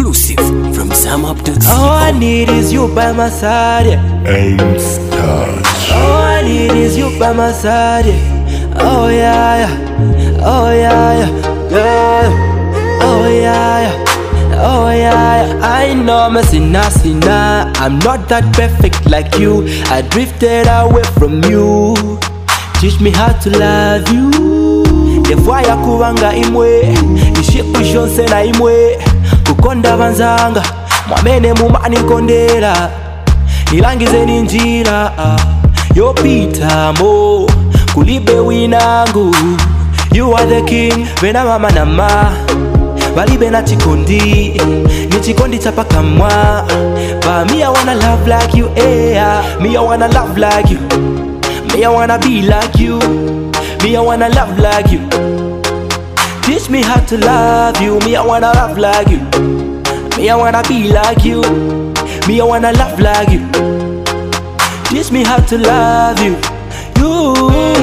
Exclusive from SamUp.co. All I need is you by my side, yeah. Aim's touch. All I need is you by my side, yeah. Oh yeah, yeah. Oh yeah, yeah. Yeah. Oh yeah, yeah. Oh yeah, yeah. I know I'm a sinner. I'm not that perfect like you. I drifted away from you. Teach me how to love you. Devwaya kubanga imwe ishikushonse na imwe kukonda banzanga mwamene mumani kondera nilangize ninjira yopitamo kulibe winangu. You are the king vena mama na ma balibe na chikondi ni chikondi chapakamwa. But me I wanna love like you, yeah. Me I wanna love like you. Me I wanna be like you. Me I wanna love like you. Teach me how to love you. Me I wanna love like you. Me I wanna be like you. Me I wanna love like you. Teach me how to love you. You,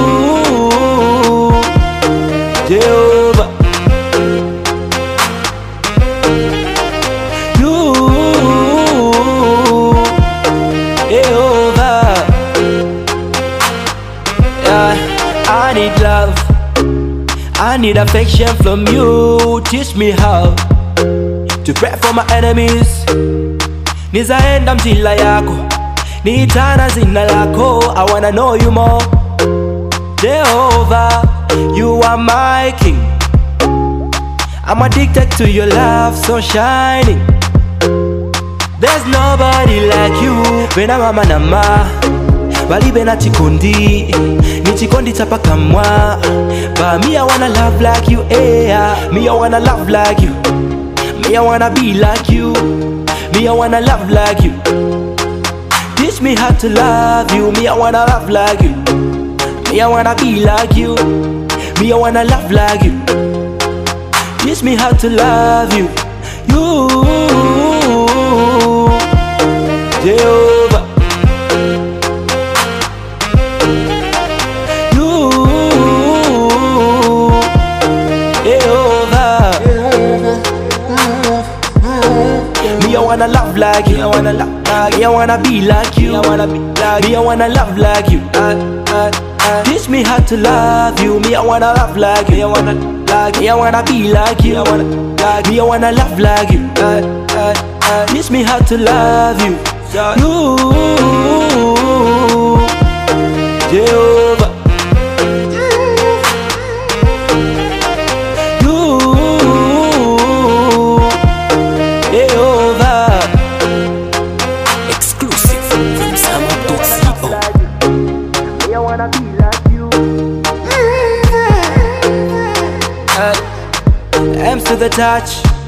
Jehovah. You, Jehovah. Yeah, I need love. I need affection from you. Teach me how to pray for my enemies. Nizaenda mjila yako, niitana zina lako. I wanna know you more. Jehovah, you are my king. I'm addicted to your love, so shining. There's nobody like you. Vena mama na ma balibe na chikondi ni chikondi chapakamwa. But me I wanna love like you, yeah. Me I wanna love like you. Me I wanna be like you. Me I wanna love like you. Teach me how to love you. Me I wanna love like you. Me I wanna be like you. Me I wanna love like you. Teach me how to love you. You, Jehovah. Me I wanna love like you. I wanna love like you. Me I wanna be like you. I wanna be like you. Me I wanna love like you. Teach me how to love you. Me I wanna love like you. Me I wanna like you. Me I wanna be like you. I wanna like you. Me I wanna love like you. Teach me how to love you. You, Jehovah. Exclusive from SamUp.co. Me I wanna be like you. M's to the touch.